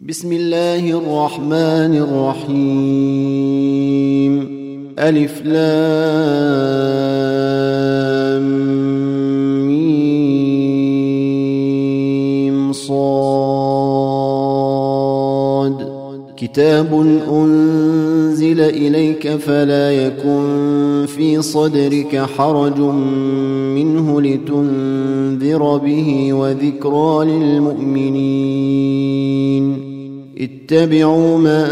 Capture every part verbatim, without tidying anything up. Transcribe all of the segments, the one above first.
بسم الله الرحمن الرحيم. ألف لام ميم صاد. كتاب أنزل إليك فلا يكن في صدرك حرج منه لتنذر به وذكرى للمؤمنين. اتبعوا ما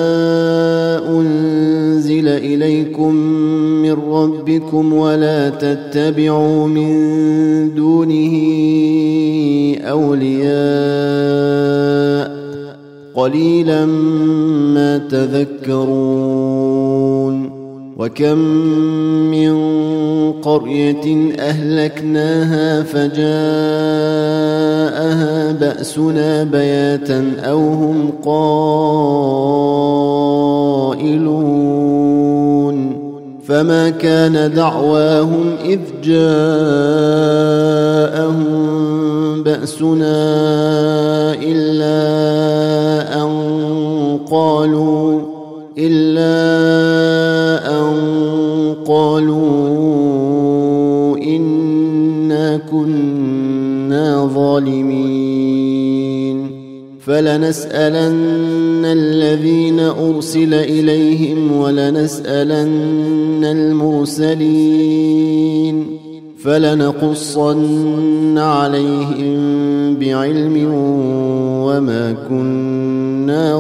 أنزل إليكم من ربكم ولا تتبعوا من دونه أولياء قليلا ما تذكرون. وكم من قرية أهلكناها فجاءها بأسنا بياتا أو هم قائلون. فما كان دعواهم إذ جاءهم بأسنا إلا أن قالوا إلا أن قالوا إنا كنا ظالمين. فلنسألن الذين أرسل إليهم ولنسألن المرسلين فلنقصن عليهم بعلم وما كنا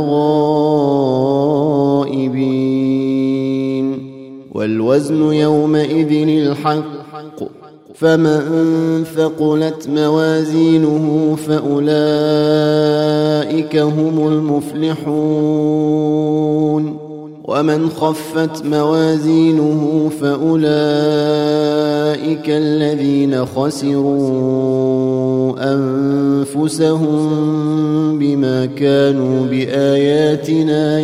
غائبين. والوزن يومئذ الحق فمن ثقلت موازينه فأولئك هم المفلحون. ومن خفت موازينه فأولئك الذين خسروا أنفسهم بما كانوا بآياتنا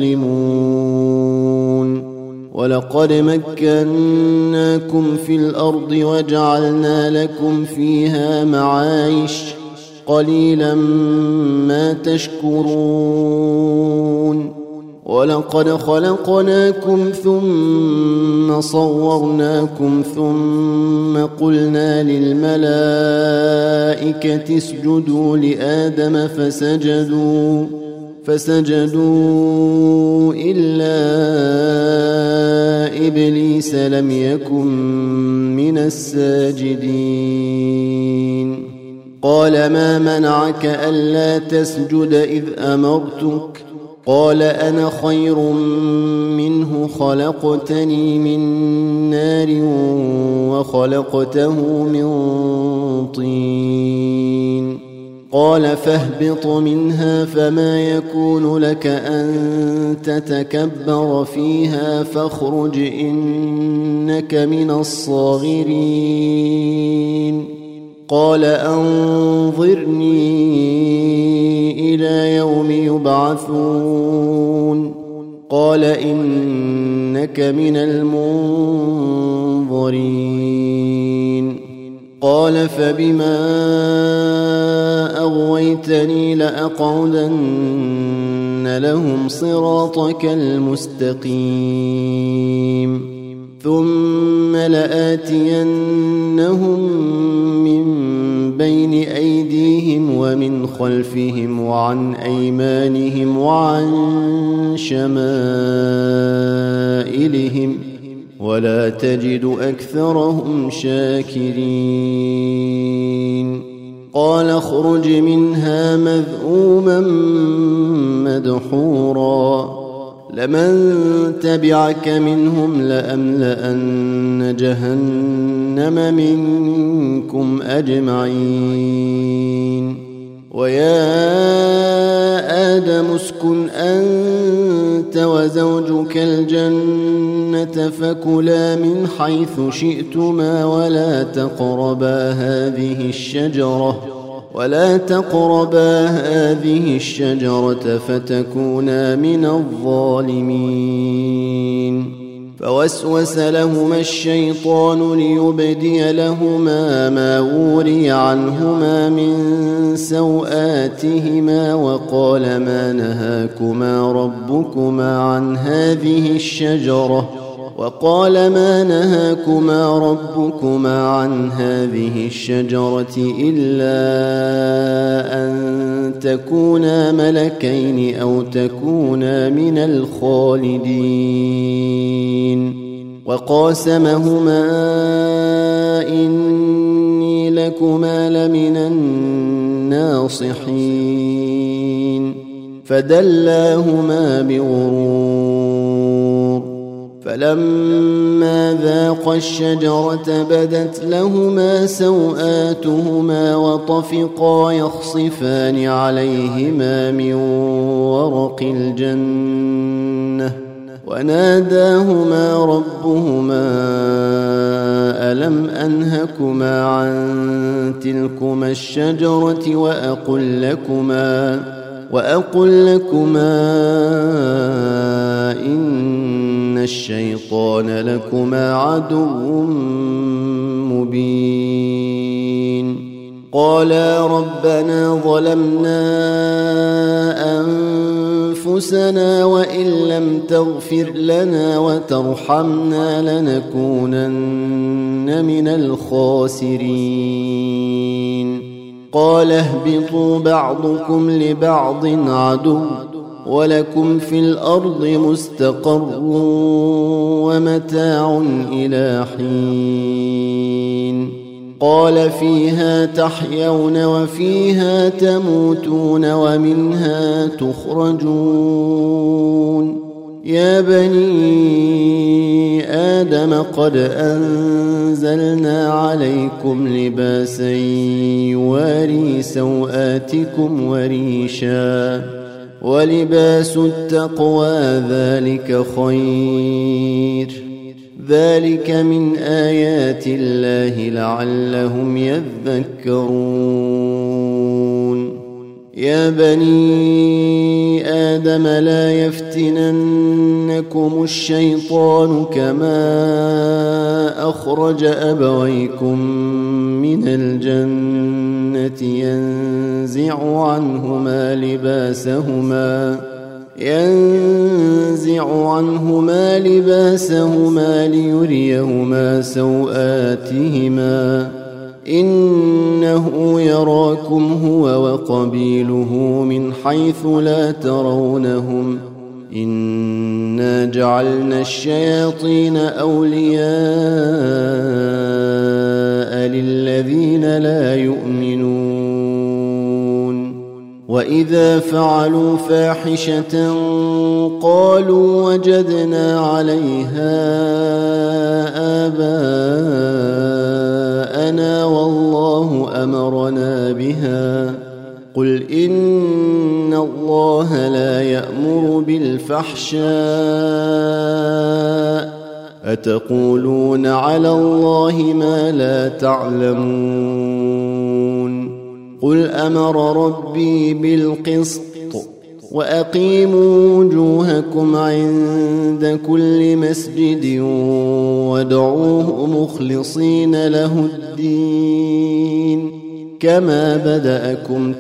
يظلمون. ولقد مكناكم في الأرض وجعلنا لكم فيها معايش قليلا ما تشكرون. ولقد خلقناكم ثم صورناكم ثم قلنا للملائكة اسجدوا لآدم فسجدوا فسجدوا إلا إبليس لم يكن من الساجدين. قال ما منعك ألا تسجد إذ أمرتك؟ قال أنا خير منه خلقتني من نار وخلقته من طين. قال فاهبط منها فما يكون لك أن تتكبر فيها فاخرج إنك من الصاغرين. قال أنظرني إلى يوم يبعثون. قال إنك من المنظرين. قال فبما أغويتني لأقعدن لهم صراطك المستقيم ثم لآتينهم من بين أيديهم ومن خلفهم وعن أيمانهم وعن شمائلهم ولا تجد أكثرهم شاكرين. قال اخرج منها مذءوما مدحورا لمن تبعك منهم لأملأن جهنم منكم أجمعين. ويا آدم اسكن أنت وزوجك الجنة فكلا من حيث شئتما ولا تقربا هذه الشجرة ولا تقربا هذه الشجرة فتكونا من الظالمين. فوسوس لهما الشيطان ليبدي لهما ما وري عنهما من سوآتهما وقال ما نهاكما ربكما عن هذه الشجرة وقال ما نهاكما ربكما عن هذه الشجرة إلا أن تكونا ملكين أو تكونا من الخالدين وقاسمهما إني لكما لمن الناصحين فدلاهما بغرور فلما ذاقا الشجرة بدت لهما سوآتهما وطفقا يخصفان عليهما من ورق الجنة وناداهما ربهما ألم أنهكما عن تلكما الشجرة وأقل لكما وأقل لكما إن الشيطان لكما عدو مبين قالا ربنا ظلمنا أنفسنا وإن لم تغفر لنا وترحمنا لنكونن من الخاسرين قال اهبطوا بعضكم لبعض عدو ولكم في الأرض مستقر ومتاع إلى حين قال فيها تحيون وفيها تموتون ومنها تخرجون يا بني آدم قد أنزلنا عليكم لباسا يواري سوآتكم وريشا ولباس التقوى ذلك خير ذلك من آيات الله لعلهم يذكرون يا بني آدم لا يفتننكم الشيطان كما أخرج أبويكم من الجنة ينزع عنهما لباسهما ينزع عنهما لباسهما ليريهما سوآتهما إنه يراكم هو وقبيله من حيث لا ترونهم إنا جعلنا الشياطين أولياء للذين لا يؤمنون وإذا فعلوا فاحشة قالوا وجدنا عليها آباءنا والله أمرنا بها قل إن الله لا يأمر بالفحشاء أتقولون على الله ما لا تعلمون قل أمر ربي بالقسط وأقيموا وجوهكم عند كل مسجد وادعوه مخلصين له الدين كما بدأكم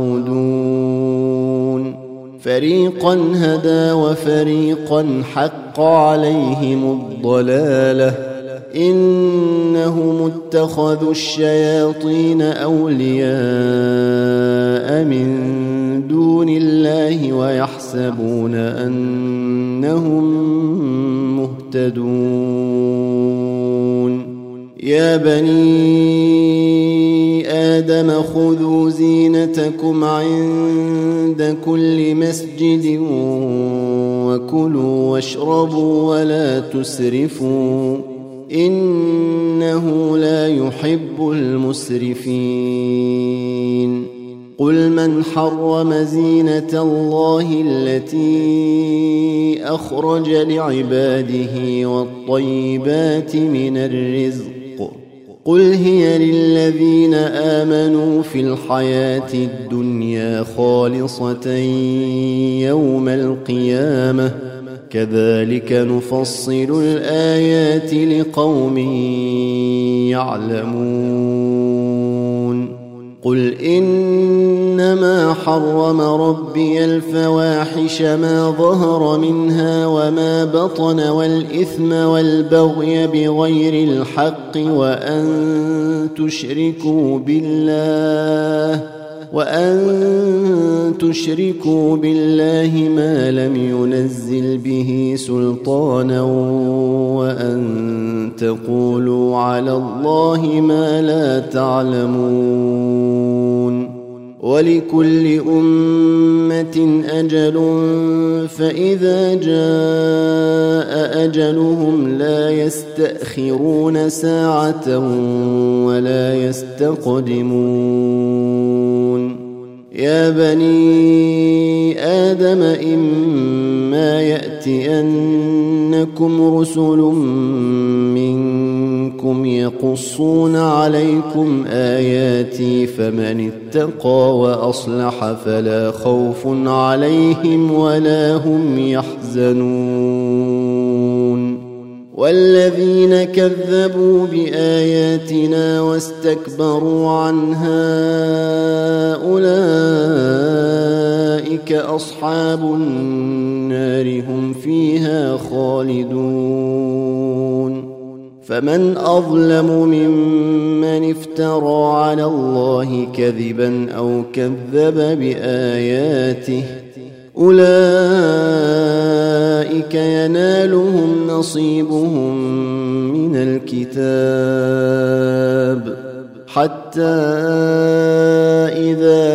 تعودون فريقا هدى وفريقا حق عليهم الضلالة إنهم اتخذوا الشياطين أولياء من دون الله ويحسبون أنهم مهتدون يا بني آدم خذوا زينتكم عند كل مسجد وكلوا واشربوا ولا تسرفوا إنه لا يحب المسرفين قل من حرم زينة الله التي أخرج لعباده والطيبات من الرزق قل هي للذين آمنوا في الحياة الدنيا خالصة يوم القيامة كذلك نفصل الآيات لقوم يعلمون قل إنما حرم ربي الفواحش ما ظهر منها وما بطن والإثم والبغي بغير الحق وأن تشركوا بالله وأن تشركوا بالله ما لم ينزل به سلطانا وأن تقولوا على الله ما لا تعلمون ولكل أمة أجل فإذا جاء أجلهم لا يستأخرون ساعة ولا يستقدمون يا بني آدم إما يأتينكم رسل منكم يقصون عليكم آياتي فمن اتقى وأصلح فلا خوف عليهم ولا هم يحزنون والذين كذبوا بآياتنا واستكبروا عنها أولئك أصحاب النار هم فيها خالدون فمن أظلم ممن افترى على الله كذبا أو كذب بآياته أولئك ينالهم نصيبهم من الكتاب حتى إذا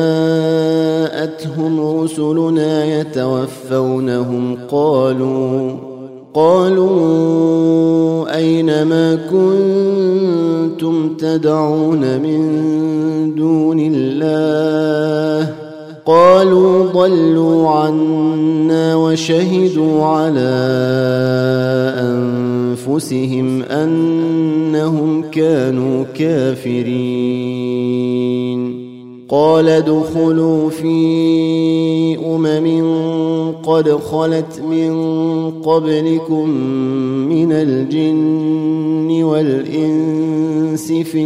جاءتهم رسلنا يتوفونهم قالوا قالوا أين ما كنتم تدعون من دون الله قالوا ضلوا عنا وشهدوا على أنفسهم أنهم كانوا كافرين قال ادخلوا في أمم قد خلت من قبلكم من الجن والإنس في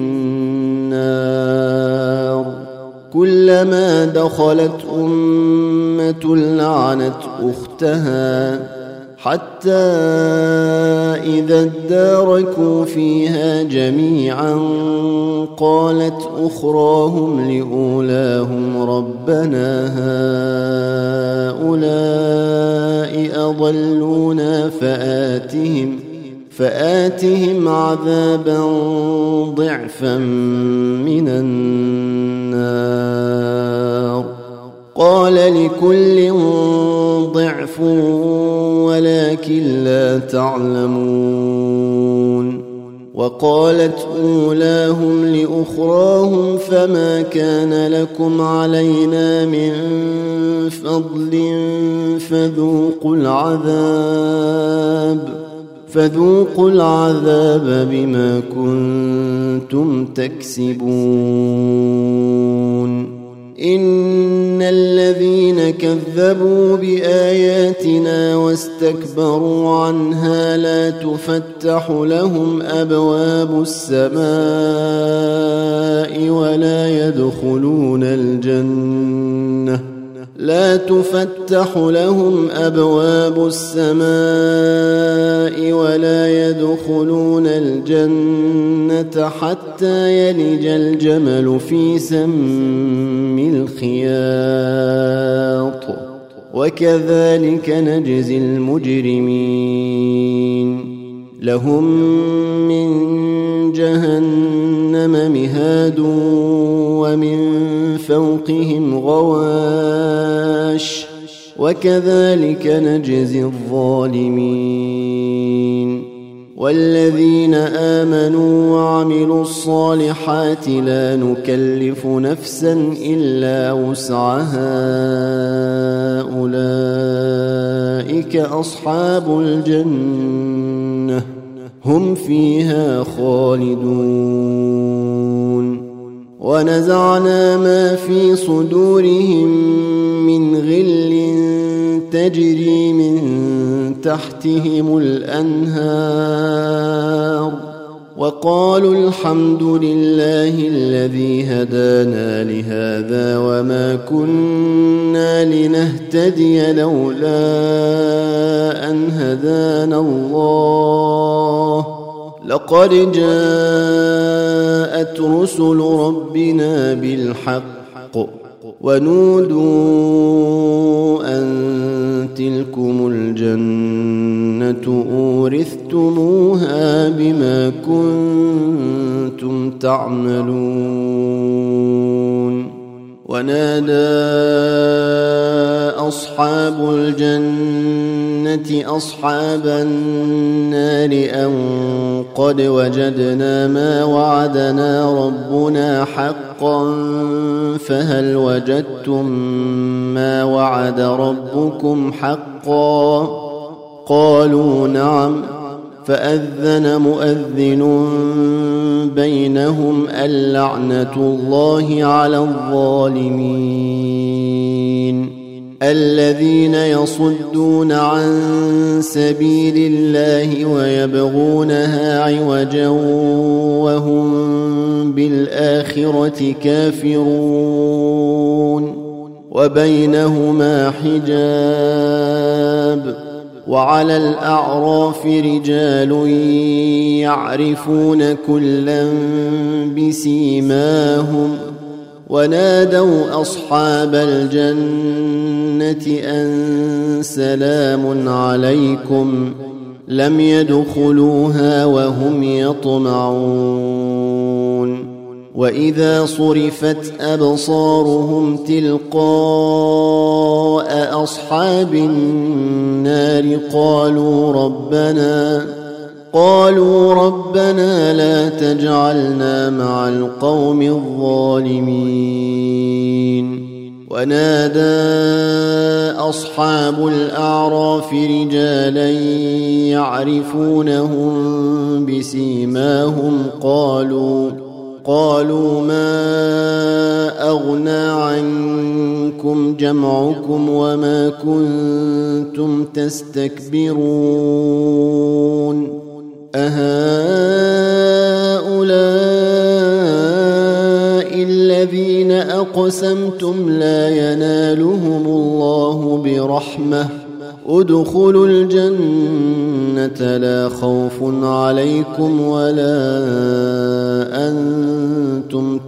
النار كلما دخلت أمة لعنت أختها حتى إذا اداركوا فيها جميعا قالت أخراهم لأولاهم ربنا هؤلاء أضلونا فآتهم فآتهم عذابا ضعفا من النار قال لكل ضعف ولكن لا تعلمون وقالت أولاهم لأخراهم فما كان لكم علينا من فضل فذوقوا العذاب فذوقوا العذاب بما كنتم تكسبون إن الذين كذبوا بآياتنا واستكبروا عنها لا تفتح لهم أبواب السماء ولا يدخلون الجنة لا تفتح لهم أبواب السماء ولا يدخلون الجنة حتى يلج الجمل في سم الخياط وكذلك نجزي المجرمين لهم من جهنم مهاد ومن فوقهم غواش وكذلك نجزي الظالمين والذين آمنوا وعملوا الصالحات لا نكلف نفسا إلا وسعها أولئك أصحاب الجنة هم فيها خالدون ونزعنا ما في صدورهم من غل تجري من تحتهم الأنهار وقالوا الحمد لله الذي هدانا لهذا وما كنا لنهتدي لولا أن هدانا الله لقد جاءت رسل ربنا بالحق ونودوا أن تلكم الجنة أورثتموها بما كنتم تعملون ونادى أصحاب الجنة أصحاب النار أن قد وجدنا ما وعدنا ربنا حقا فهل وجدتم ما وعد ربكم حقا قالوا نعم فأذن مؤذن بينهم اللعنة الله على الظالمين الذين يصدون عن سبيل الله ويبغونها عوجا وهم بالآخرة كافرون وبينهما حجاب وعلى الأعراف رجال يعرفون كلا بسيماهم ونادوا أصحاب الجنة أن سلام عليكم لم يدخلوها وهم يطمعون وإذا صرفت أبصارهم تلقاء أصحاب النار قالوا ربنا قالوا ربنا لا تجعلنا مع القوم الظالمين ونادى أصحاب الأعراف رجالا يعرفونهم بسيماهم قالوا قالوا ما أغنى عنكم جمعكم وما كنتم تستكبرون أهؤلاء الذين أقسمتم لا ينالهم الله برحمة ادخلوا الجنة لا خوف عليكم ولا أنتم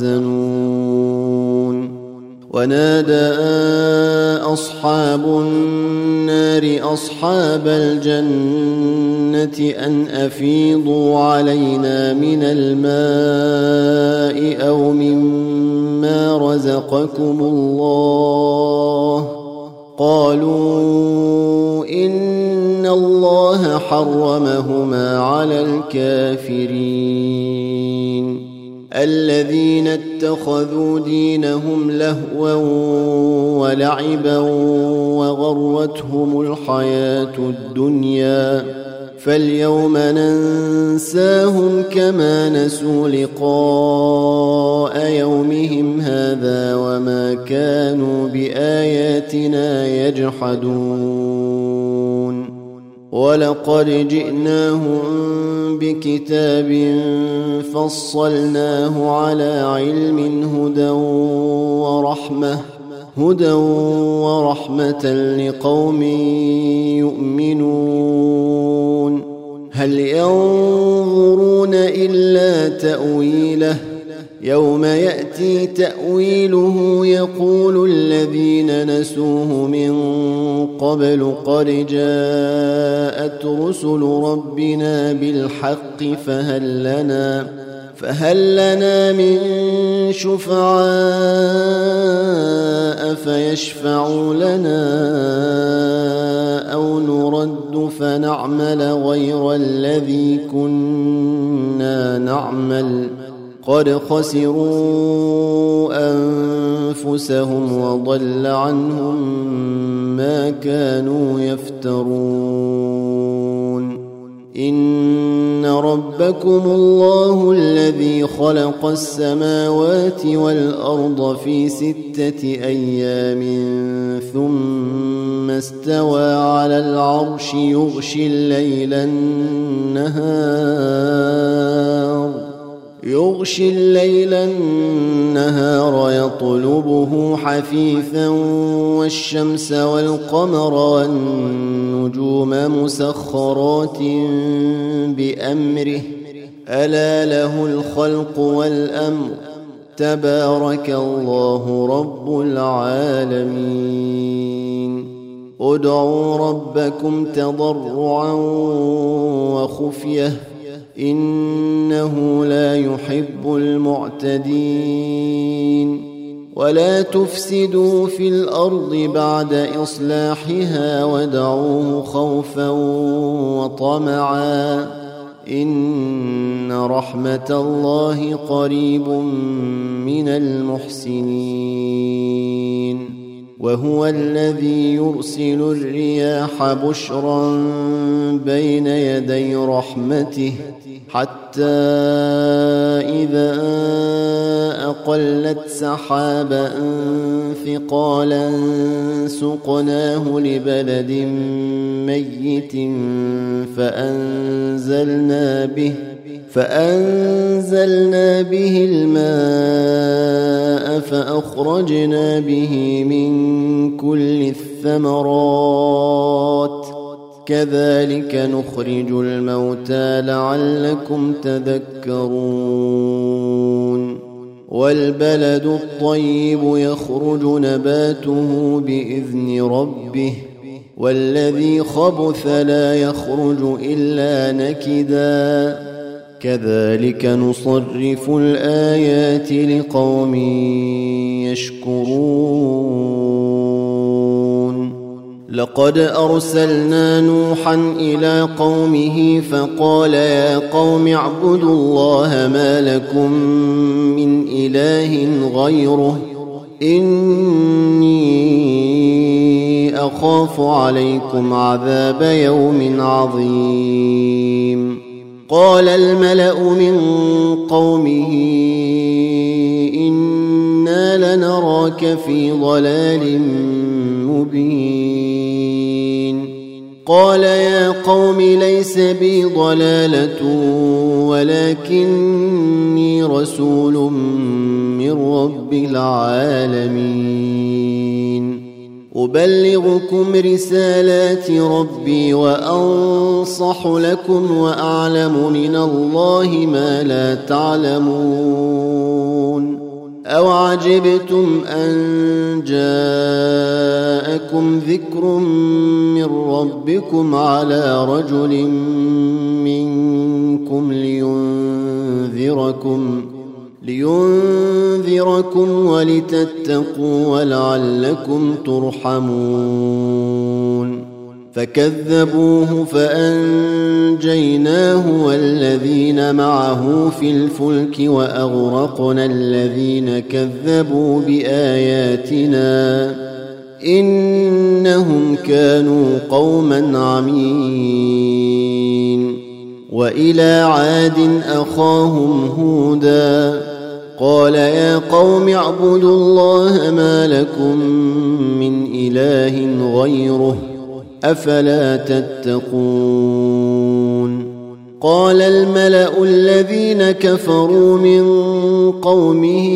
تحزنون ونادى أصحاب النار أصحاب الجنة أن أفيضوا علينا من الماء أو مما رزقكم الله قالوا إن الله حرمهما على الكافرين الذين اتخذوا دينهم لهوا ولعبا وغرتهم الحياة الدنيا فاليوم ننساهم كما نسوا لقاء يومهم هذا وما كانوا بآياتنا يجحدون ولقد جئناهم بكتاب فصلناه على علم هدى ورحمة هدى ورحمة لقوم يؤمنون هل ينظرون إلا تأويله يوم يأتي تأويله يقول الذين نسوه من قبل قد جاءت رسل ربنا بالحق فهل لنا فهل لنا من شفعاء فيشفعوا لنا أو نرد فنعمل غير الذي كنا نعمل قد خسروا أنفسهم وضل عنهم ما كانوا يفترون إن ربكم الله الذي خلق السماوات والأرض في ستة أيام ثم استوى على العرش يغشي الليل النهار يغشي الليل النهار يطلبه حثيثا والشمس والقمر والنجوم مسخرات بأمره ألا له الخلق والأمر تبارك الله رب العالمين ادعوا ربكم تضرعا وخفية إنه لا يحب المعتدين ولا تفسدوا في الأرض بعد إصلاحها ودعوه خوفا وطمعا إن رحمة الله قريب من المحسنين وهو الذي يرسل الرياح بشرا بين يدي رحمته حتى إذا أقلت سحابا ثقالا سقناه لبلد ميت فأنزلنا به فأنزلنا به الماء فأخرجنا به من كل الثمرات كذلك نخرج الموتى لعلكم تذكرون والبلد الطيب يخرج نباته بإذن ربه والذي خبث لا يخرج إلا نكدا كذلك نصرف الآيات لقوم يشكرون لقد أرسلنا نوحا إلى قومه فقال يا قوم اعبدوا الله ما لكم من إله غيره إني أخاف عليكم عذاب يوم عظيم قال الملأ من قومه إنا لنراك في ضلال مبين قال يا قوم ليس بي ضلالة ولكني رسول من رب العالمين أبلغكم رسالات ربي وأنصح لكم وأعلم من الله ما لا تعلمون أو عجبتم أن جاءكم ذكر من ربكم على رجل منكم لينذركم لينذركم ولتتقوا ولعلكم ترحمون فكذبوه فأنجيناه والذين معه في الفلك وأغرقنا الذين كذبوا بآياتنا إنهم كانوا قوما عمين وإلى عاد أخاهم هودا قال يا قوم اعبدوا الله ما لكم من إله غيره أفلا تتقون قال الملأ الذين كفروا من قومه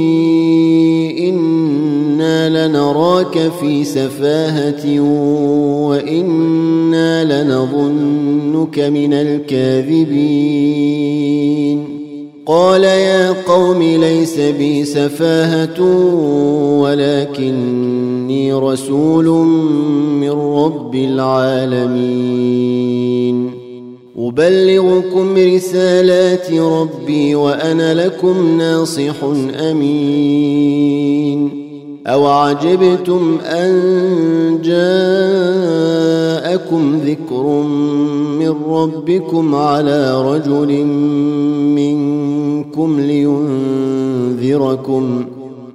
إنا لنراك في سفاهة وإنا لنظنك من الكاذبين قال يا قوم ليس بي سفاهة ولكني رسول من رب العالمين أبلغكم رسالات ربي وأنا لكم ناصح أمين أو عجبتم أن جاءكم ذكر من ربكم على رجل منكم لينذركم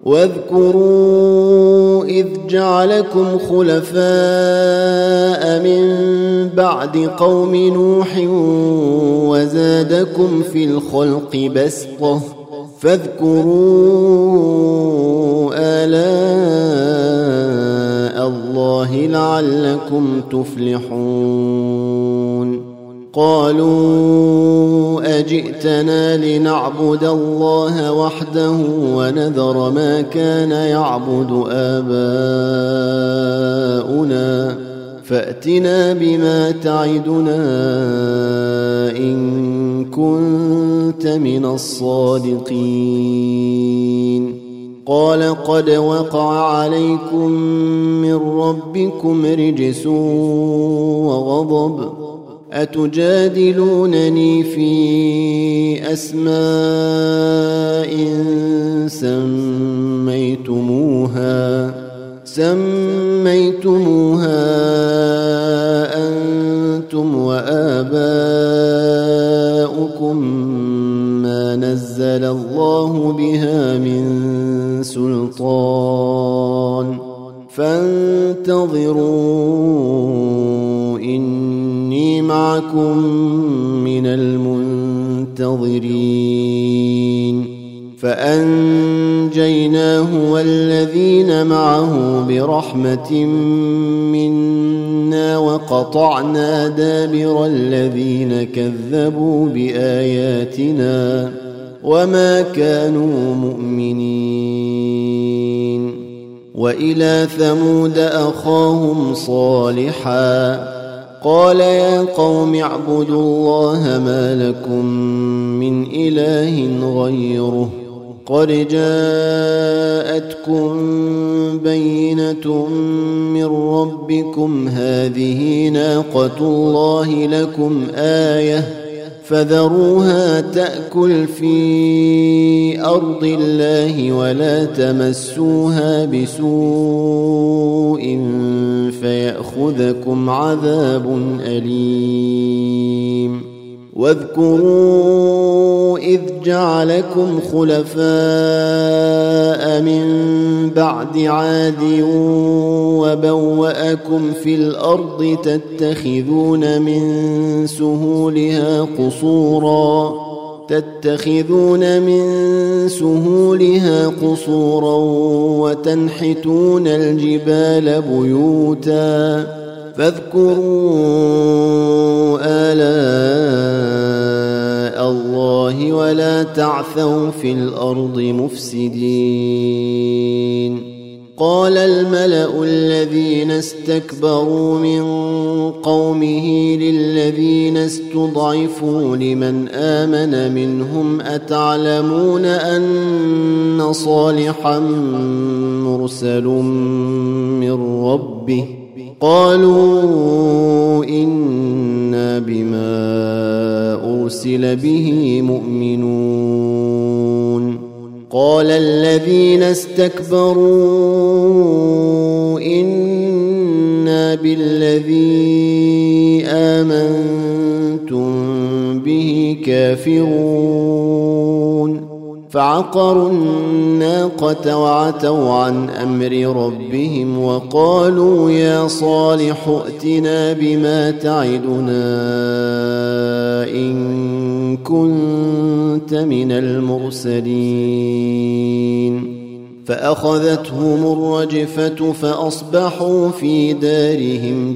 واذكروا إذ جعلكم خلفاء من بعد قوم نوح وزادكم في الخلق بسطة فاذكروا آلاء الله الله لعلكم تفلحون قالوا أجئتنا لنعبد الله وحده ونذر ما كان يعبد آباؤنا فأتنا بما تعدنا إن كنت من الصادقين قال قد وقع عليكم من ربكم رجس وغضب أتجادلونني في أسماء سميتموها سميتموها أنتم وآباؤكم ما نزل الله بها من سلطان فانتظروا إني معكم من المنتظرين فأنجيناه والذين معه برحمة منا وقطعنا دابر الذين كذبوا بآياتنا وما كانوا مؤمنين وإلى ثمود أخاهم صالحا قال يا قوم اعبدوا الله ما لكم من إله غيره قد جاءتكم بينة من ربكم هذه ناقة الله لكم آية فذروها تأكل في أرض الله ولا تمسوها بسوء فيأخذكم عذاب أليم واذكروا إذ جعلكم خلفاء من بعد عاد وبوأكم في الأرض تتخذون من سهولها قصورا تتخذون من سهولها قصورا وتنحتون الجبال بيوتا فاذكروا آلاء الله ولا تعثوا في الأرض مفسدين قال الملأ الذين استكبروا من قومه للذين استضعفوا لمن آمن منهم أتعلمون أن صالحا مرسل من ربه قالوا إنا بما أرسل به مؤمنون قال الذين استكبروا إنا بالذي آمنتم به كافرون فعقروا الناقة وعتوا عن أمر ربهم وقالوا يا صالح ائتنا بما تعدنا إن كنت من المرسلين فأخذتهم الرجفة فأصبحوا في دارهم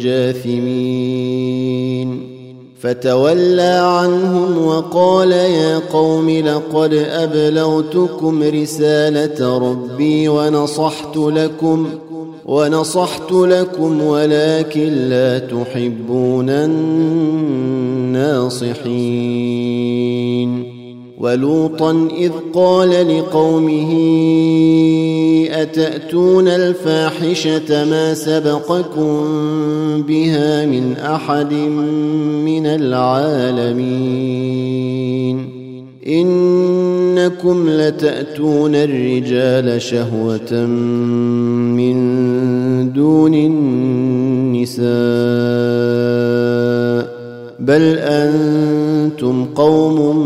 جاثمين فتولى عنهم وقال يا قوم لقد أبلغتكم رسالة ربي ونصحت لكم ونصحت لكم ولكن لا تحبون الناصحين ولوطا إذ قال لقومه أتأتون الفاحشة ما سبقكم بها من أحد من العالمين إنكم لتأتون الرجال شهوة من دون النساء بل أنتم قوم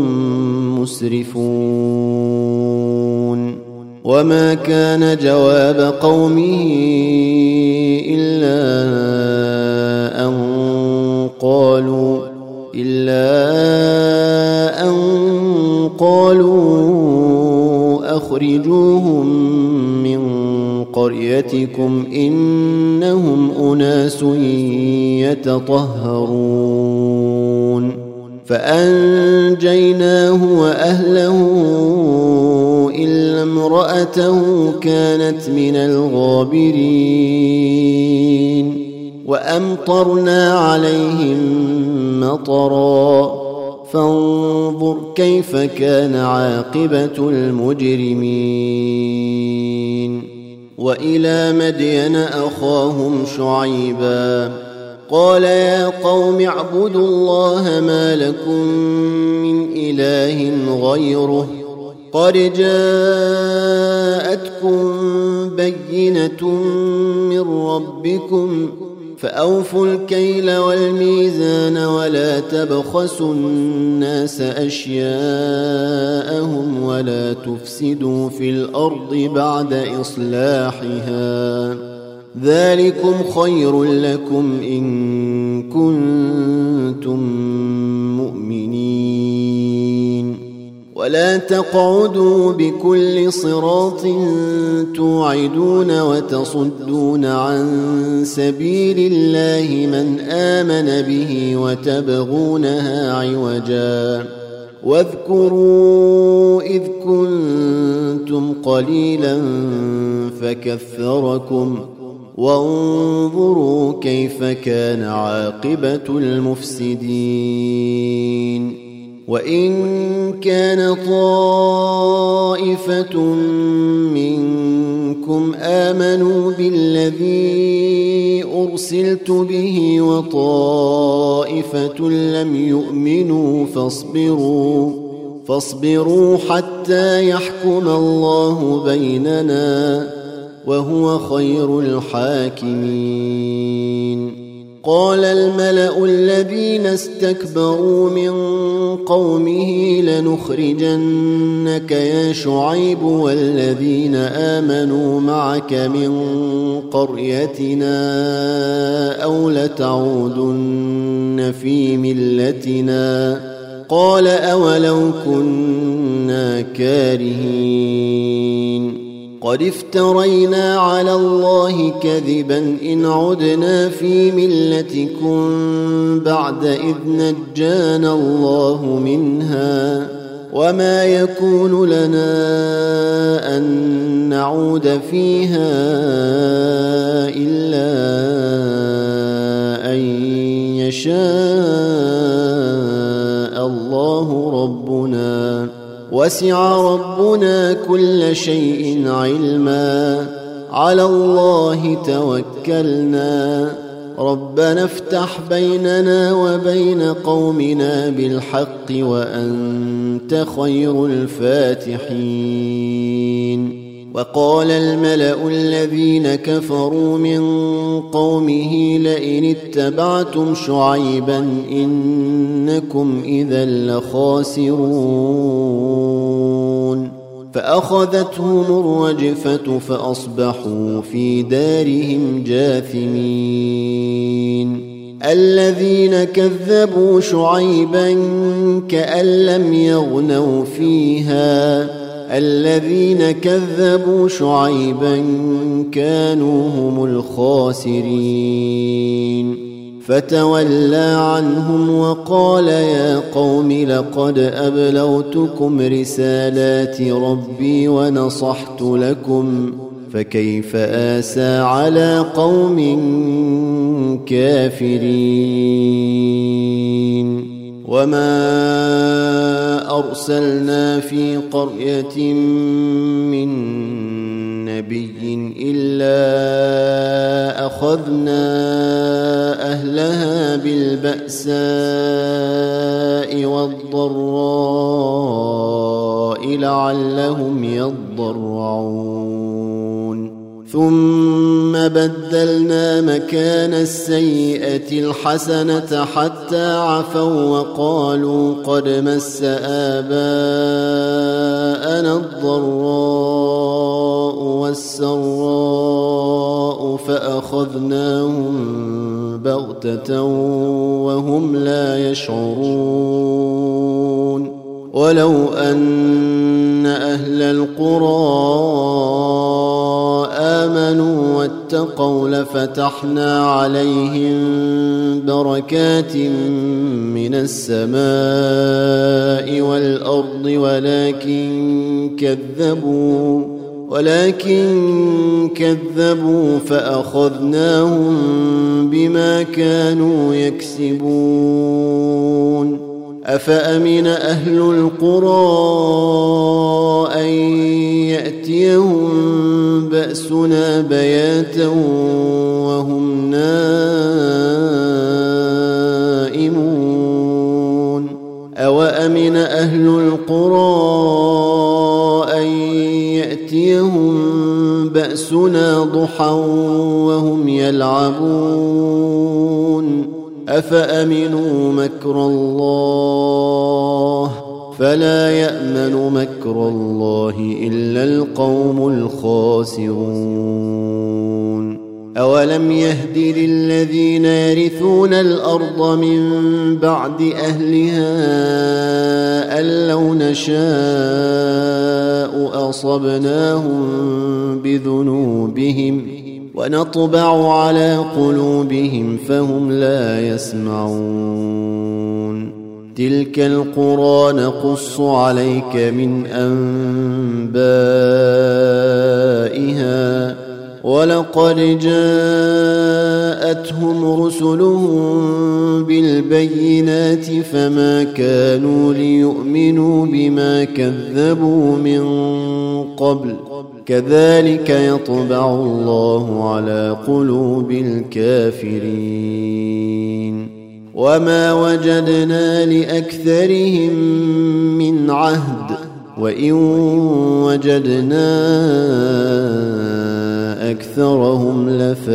مسرفون وما كان جواب قومه إلا أن قالوا إلا أن قالوا أخرجوهم من قريتكم إنهم إنهم أناس يتطهرون فأنجيناه وأهله إلا امرأته كانت من الغابرين وأمطرنا عليهم مطرا فانظر كيف كان عاقبة المجرمين وإلى مدين أخاهم شعيبا قال يا قوم اعبدوا الله ما لكم من إله غيره قد جاءتكم بينة من ربكم فأوفوا الكيل والميزان ولا تبخسوا الناس أشياءهم ولا تفسدوا في الأرض بعد إصلاحها ذلكم خير لكم إن كنتم مؤمنين ولا تقعدوا بكل صراط توعدون وتصدون عن سبيل الله من آمن به وتبغونها عوجا واذكروا إذ كنتم قليلا فكثركم وانظروا كيف كان عاقبة المفسدين وإن كان طائفة منكم آمنوا بالذي أرسلت به وطائفة لم يؤمنوا فاصبروا فاصبروا حتى يحكم الله بيننا وهو خير الحاكمين قال الملأ الذين استكبروا من قومه لنخرجنك يا شعيب والذين آمنوا معك من قريتنا أو لتعودن في ملتنا قال أولو كنا كارهين قد افترينا على الله كذبا إن عدنا في ملتكم بعد إذ نجانا الله منها وما يكون لنا أن نعود فيها إلا أن يشاء الله ربنا وسع ربنا كل شيء علما على الله توكلنا ربنا افتح بيننا وبين قومنا بالحق وأنت خير الفاتحين وقال الملأ الذين كفروا من قومه لئن اتبعتم شعيبا إنكم إذا لخاسرون فأخذتهم الرجفة فأصبحوا في دارهم جاثمين الذين كذبوا شعيبا كأن لم يغنوا فيها الذين كذبوا شعيبا كانوا هم الخاسرين فتولى عنهم وقال يا قوم لقد أبلغتكم رسالات ربي ونصحت لكم فكيف آسى على قوم كافرين وما أرسلنا في قرية من نبي إلا أخذنا أهلها بالبأساء والضراء لعلهم يضرعون ثم بدلنا مكان السيئة الحسنة حتى عفوا وقالوا قد مس آباءنا الضراء والسراء فأخذناهم بغتة وهم لا يشعرون ولو أن أهل القرى آمنوا واتقوا لفتحنا عليهم بركات من السماء والأرض ولكن كذبوا ولكن كذبوا فأخذناهم بما كانوا يكسبون. أفأمن أهل القرى أن يأتيهم بأسنا بياتا وهم نائمون. أوأمن أهل القرى أن يأتيهم بأسنا ضحى وهم يلعبون. أفأمنوا مكر الله فلا يأمن مكر الله إلا القوم الخاسرون. أولم يهد للذين يرثون الأرض من بعد أهلها أن لو نشاء أصبناهم بذنوبهم ونطبع على قلوبهم فهم لا يسمعون. تلك القرى نقص عليك من أنبائها ولقد جاءتهم رسلهم بالبينات فما كانوا ليؤمنوا بما كذبوا من قبل كذلك يطبع الله على قلوب الكافرين. وما وجدنا لأكثرهم من عهد وإن وجدنا أكثرهم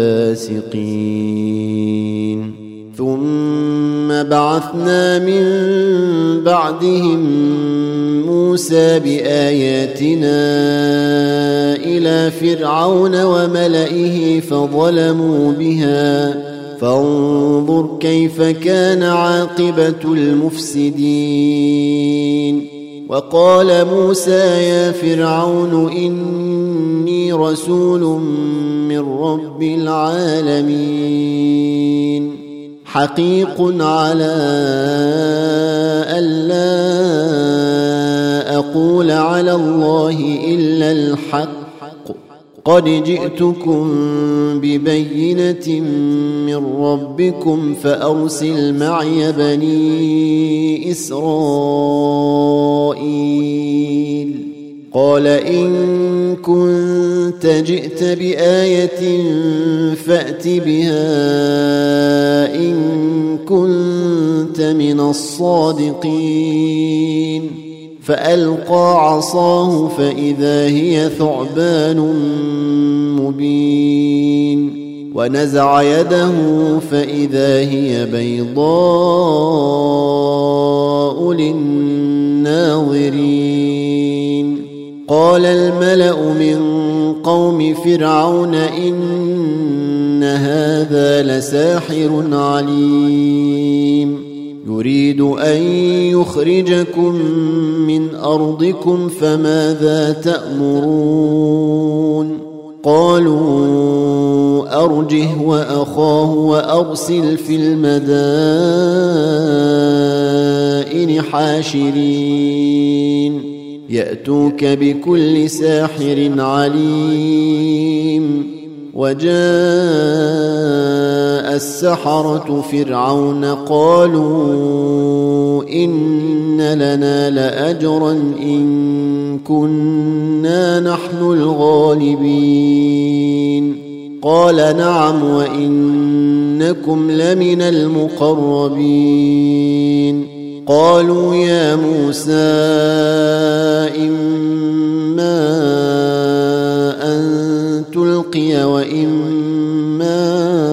لفاسقين. ثم بعثنا من بعدهم موسى بآياتنا إلى فرعون وملئه فظلموا بها فانظر كيف كان عاقبة المفسدين. وقال موسى يا فرعون إني رسول من رب العالمين حقيق على ألا أقول على الله إلا الحق قد جئتكم ببينة من ربكم فأرسل معي بني إسرائيل. قال إن كنت جئت بآية فأت بها إن كنت من الصادقين. فألقى عصاه فإذا هي ثعبان مبين ونزع يده فإذا هي بيضاء للناظرين. قال الملأ من قوم فرعون إن هذا لساحر عليم يريد أن يخرجكم من أرضكم فماذا تأمرون؟ قالوا أرجه وأخاه وأرسل في المدائن حاشرين يأتوك بكل ساحر عليم. وجاء السحرة فرعون قالوا إن لنا لأجرا إن كنا نحن الغالبين. قال نعم وإنكم لمن المقربين. قالوا يا موسى إما أن تلقي وإما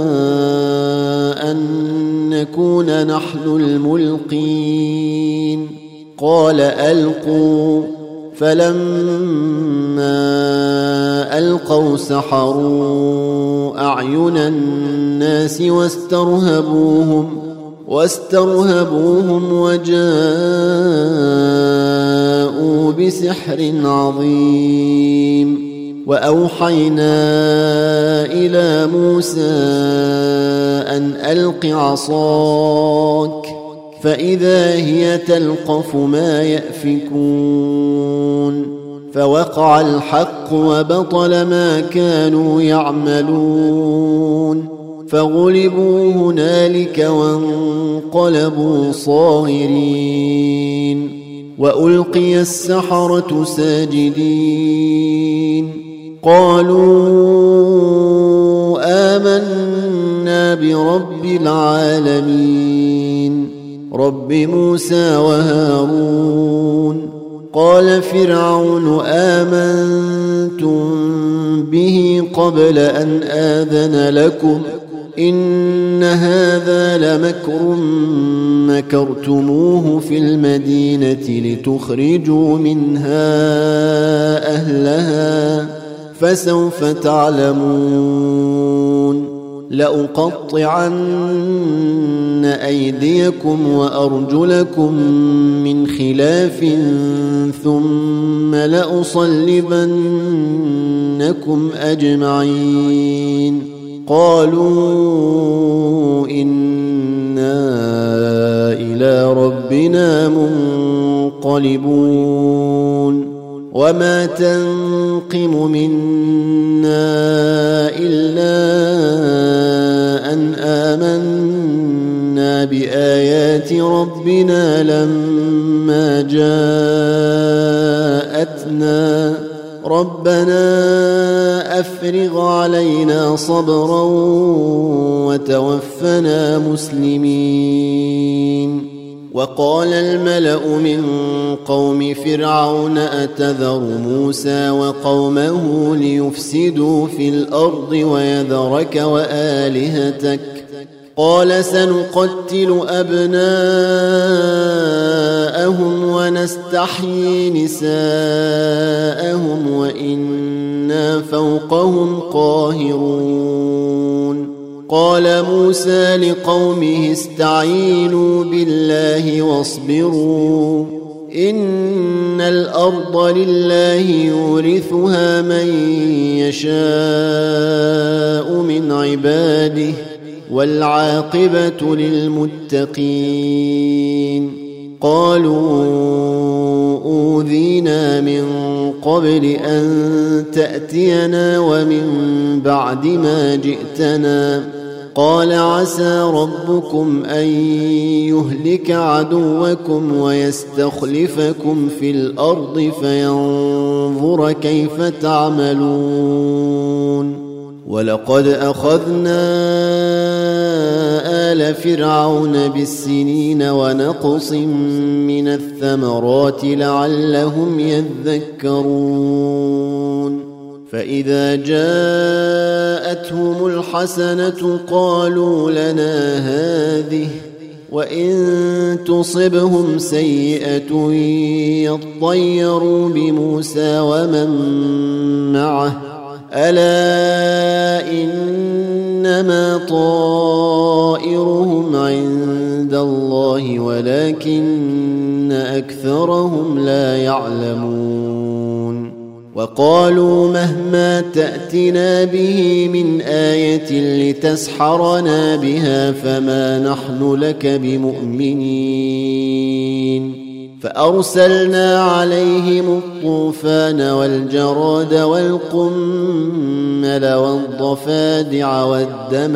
أن نكون نحن الملقين. قال ألقوا فلما ألقوا سحروا أعين الناس واسترهبوهم واسترهبوهم وجاءوا بسحر عظيم. وأوحينا إلى موسى أن ألق عصاك فإذا هي تلقف ما يأفكون فوقع الحق وبطل ما كانوا يعملون فغلبوا هنالك وانقلبوا صاغرين وألقي السحرة ساجدين قالوا آمنا برب العالمين رب موسى وهارون قال فرعون آمنتم به قبل أن آذن لكم إن هذا لمكر مكرتموه في المدينة لتخرجوا منها أهلها فسوف تعلمون لأقطعن أيديكم وأرجلكم من خلاف ثم لأصلبنكم أجمعين قالوا إنا إلى ربنا منقلبون وما تنقم منا إلا أن آمنا بآيات ربنا لما جاءتنا ربنا أفرغ علينا صبرا وتوفنا مسلمين وقال الملأ من قوم فرعون أتذر موسى وقومه ليفسدوا في الأرض ويذرك وآلهتك قال سنقتل أبناءهم ونستحيي نساءهم وإنا فوقهم قاهرون قال موسى لقومه استعينوا بالله واصبروا إن الأرض لله يورثها من يشاء من عباده والعاقبة للمتقين قالوا أوذينا من قبل أن تأتينا ومن بعد ما جئتنا قال عسى ربكم أن يهلك عدوكم ويستخلفكم في الأرض فينظر كيف تعملون ولقد أخذنا آل فرعون بالسنين ونقص من الثمرات لعلهم يذكرون فإذا جاءتهم الحسنة قالوا لنا هذه وإن تصبهم سيئة يطيروا بموسى ومن معه ألا إنما طائرهم عند الله ولكن أكثرهم لا يعلمون وقالوا مهما تأتنا به من آية لتسحرنا بها فما نحن لك بمؤمنين فأرسلنا عليهم الطوفان والجراد والقمل والضفادع والدم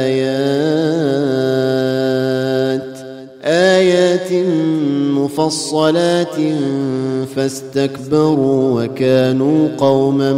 آيات آيات مفصلات فاستكبروا وكانوا قوما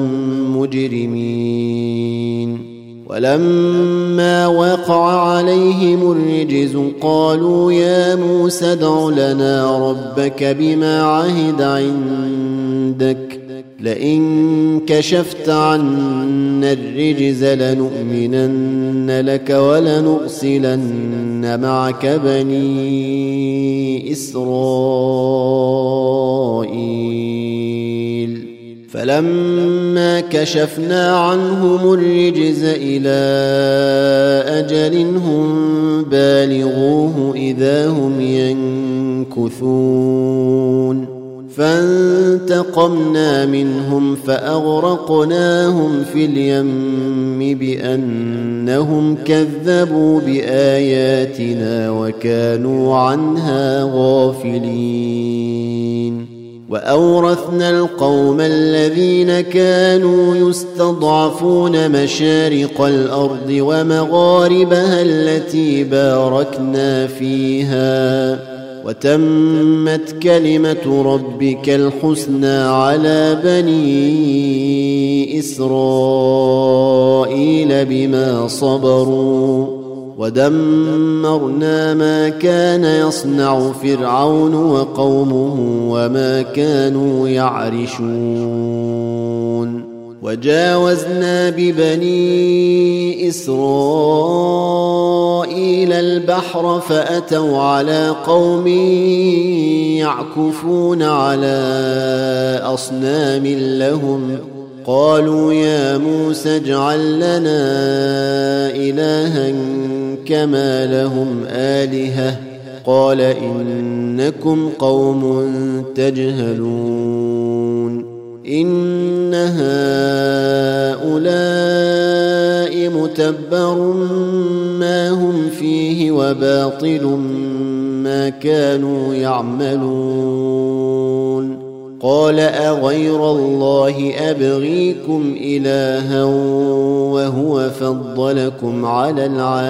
مجرمين ولما وقع عليهم الرجز قالوا يا موسى ادع لنا ربك بما عهد عندك لئن كشفت عنا الرجز لنؤمنن لك ولنرسلن معك بني إسرائيل فلما كشفنا عنهم الرجز إلى أجل هم بالغوه إذا هم ينكثون فانتقمنا فانتقمنا منهم فأغرقناهم في اليم بأنهم كذبوا بآياتنا وكانوا عنها غافلين. وأورثنا القوم الذين كانوا يستضعفون مشارق الأرض ومغاربها التي باركنا فيها، وتمت كلمة ربك الحسنى على بني إسرائيل بما صبروا، ودمرنا ما كان يصنع فرعون وقومه وما كانوا يعرشون. وجاوزنا ببني إسرائيل البحر فأتوا على قوم يعكفون على أصنام لهم، قالوا يا موسى اجعل لنا إلها كما لهم آلهة، قال إنكم قوم تجهلون. إن هؤلاء متبر ما هم فيه وباطل ما كانوا يعملون. قال أغير الله أبغيكم إلها وهو فضلكم على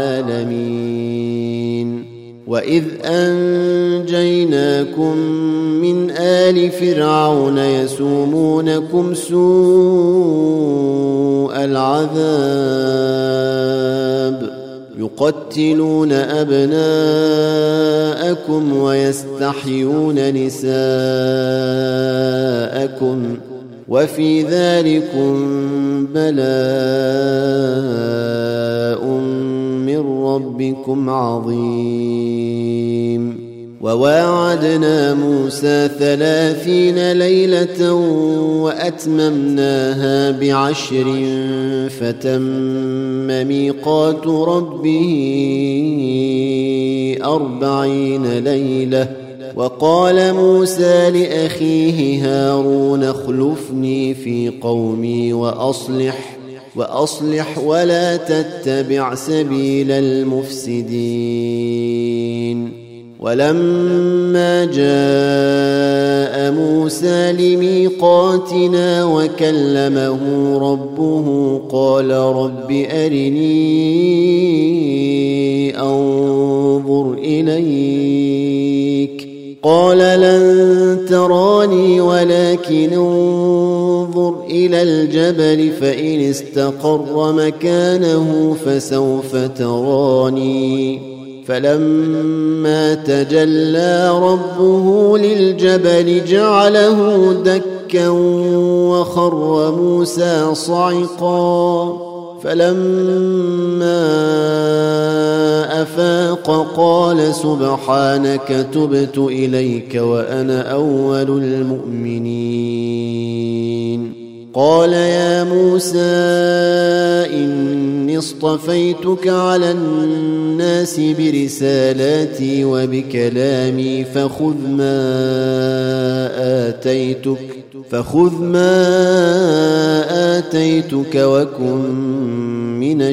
العالمين. وإذ أنجيناكم من آل فرعون يسومونكم سوء العذاب يقتلون أبناءكم ويستحيون نساءكم وفي ذلكم بلاء من ربكم عظيم. وواعدنا موسى ثلاثين ليلة وأتممناها بعشر فتم ميقات ربه أربعين ليلة. وقال موسى لأخيه هارون اخلفني في قومي وأصلح وأصلح ولا تتبع سبيل المفسدين. ولما جاء موسى لميقاتنا وكلمه ربه قال رب أرني أنظر إليك، قال لن تراني ولكن انظر إلى الجبل فإن استقر مكانه فسوف تراني. فلما تجلى ربه للجبل جعله دكا وخر موسى صعقا. فلما أفاق قال سبحانك تبت إليك وأنا أول المؤمنين. قال يا موسى إني اصطفيتك على الناس برسالاتي وبكلامي فخذ ما آتيتك فخذ ما آتيتك وكن من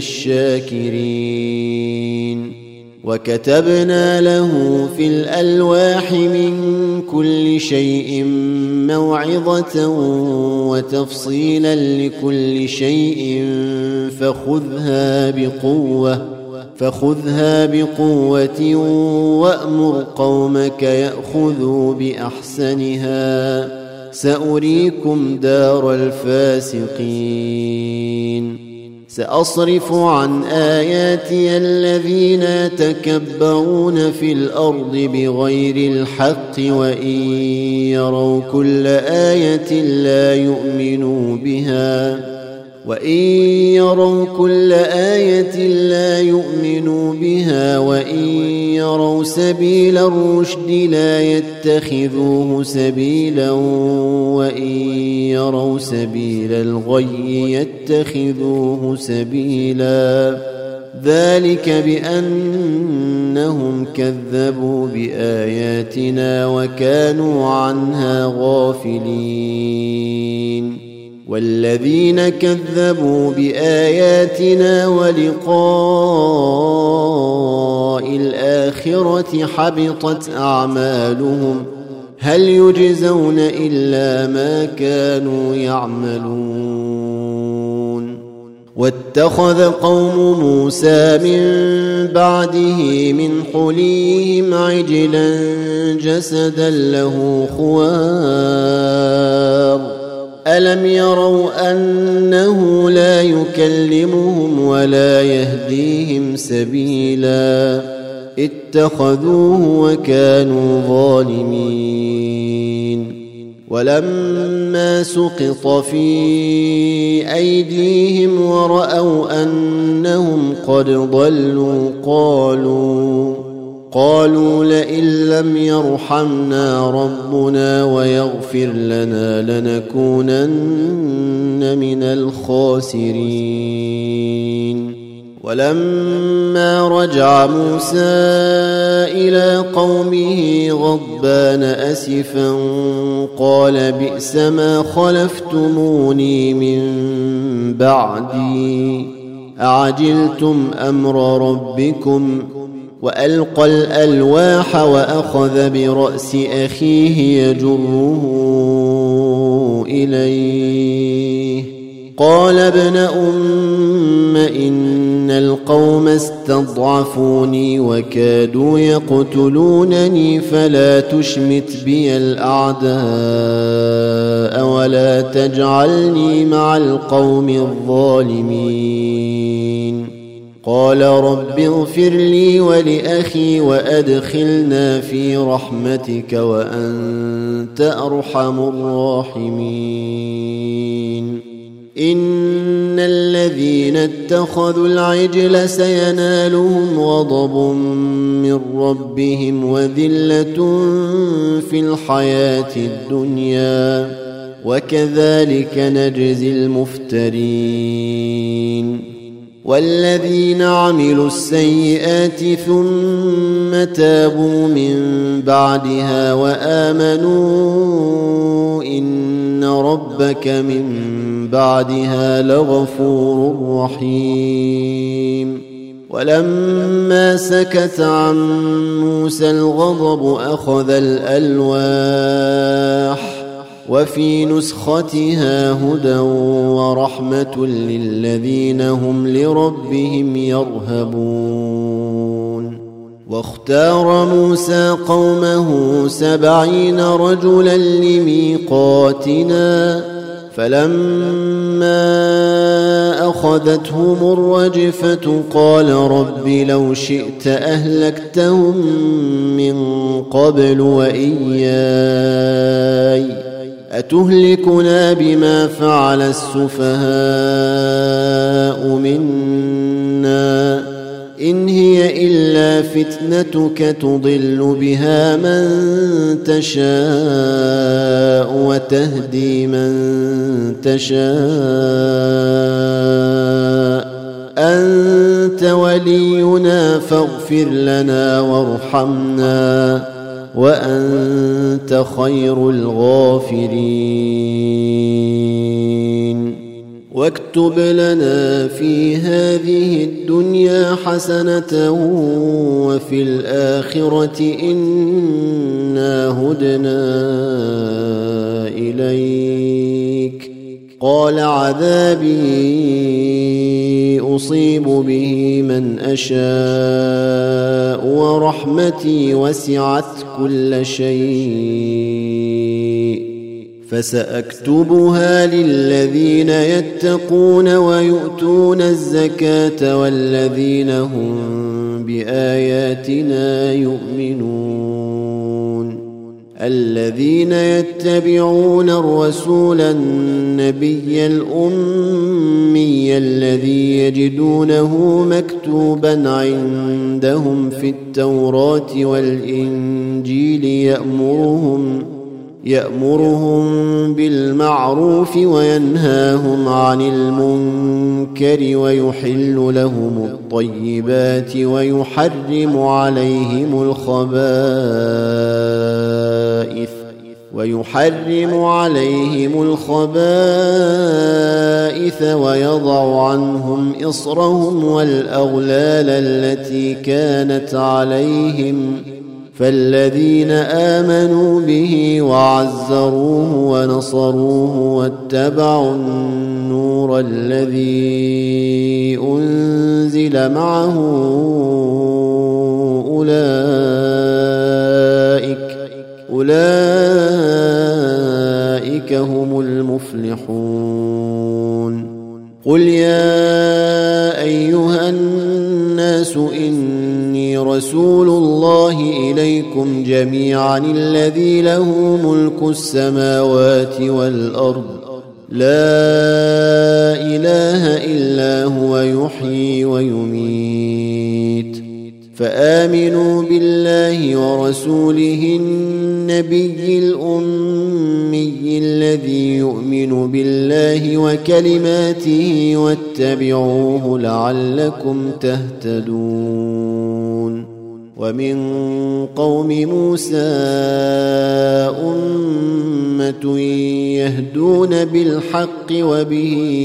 الشاكرين. وكتبنا له في الألواح من كل شيء موعظة وتفصيلا لكل شيء فخذها بقوة فخذها بقوة وأمر قومك يأخذوا بأحسنها سأريكم دار الفاسقين. سأصرف عن آياتي الذين يتكبرون في الأرض بغير الحق وإن يروا كل آية لا يؤمنوا بها وإن يروا كل آية لا يؤمنوا بها وإن يروا سبيل الرشد لا يتخذوه سبيلا وإن يروا سبيل الغي يتخذوه سبيلا ذلك بأنهم كذبوا بآياتنا وكانوا عنها غافلين والذين كذبوا بآياتنا ولقاء الآخرة حبطت أعمالهم هل يجزون إلا ما كانوا يعملون واتخذ قوم موسى من بعده من حليهم عجلا جسدا له خوار ألم يروا أنه لا يكلمهم ولا يهديهم سبيلا اتخذوه وكانوا ظالمين ولما سقط في أيديهم ورأوا أنهم قد ضلوا قالوا قالوا لئن لم يرحمنا ربنا ويغفر لنا لنكونن من الخاسرين ولما رجع موسى إلى قومه غضبان أسفا قال بئس ما خلفتموني من بعدي أعجلتم أمر ربكم وألقى الألواح وأخذ برأس أخيه يجره إليه قال ابن أم إن القوم استضعفوني وكادوا يقتلونني فلا تشمت بي الأعداء ولا تجعلني مع القوم الظالمين قال رب اغفر لي ولأخي وأدخلنا في رحمتك وأنت أرحم الراحمين إن الذين اتخذوا العجل سينالهم غضب من ربهم وذلة في الحياة الدنيا وكذلك نجزي المفترين والذين عملوا السيئات ثم تابوا من بعدها وآمنوا إن ربك من بعدها لغفور رحيم ولما سكت عن موسى الغضب أخذ الألواح وفي نسختها هدى ورحمة للذين هم لربهم يرهبون واختار موسى قومه سبعين رجلا لميقاتنا فلما أخذتهم الرجفة قال رب لو شئت أهلكتهم من قبل وإياي أتهلكنا بما فعل السفهاء منا إن هي إلا فتنتك تضل بها من تشاء وتهدي من تشاء أنت ولينا فاغفر لنا وارحمنا وأنت خير الغافرين واكتب لنا في هذه الدنيا حسنة وفي الآخرة إنا هدنا إليك قال عذابي أصيب به من أشاء ورحمتي وسعت كل شيء فسأكتبها للذين يتقون ويؤتون الزكاة والذين هم بآياتنا يؤمنون الذين يتبعون الرسول النبي الأمي الذي يجدونه مكتوبا عندهم في التوراة والإنجيل يأمرهم يأمرهم بالمعروف وينهاهم عن المنكر ويحل لهم الطيبات ويحرم عليهم الخبائث ويحرم عليهم الخبائث ويضع عنهم إصرهم والأغلال التي كانت عليهم فالذين آمنوا به وعزروه ونصروه واتبعوا النور الذي أنزل معه أولئك أولئك هم المفلحون. قل يا أيها الناس إني رسول الله إليكم جميعا الذي له ملك السماوات والأرض لا إله إلا هو يحيي ويميت فآمنوا بالله ورسوله النبي الأمي الذي يؤمن بالله وكلماته واتبعوه لعلكم تهتدون. ومن قوم موسى أمة يهدون بالحق وبه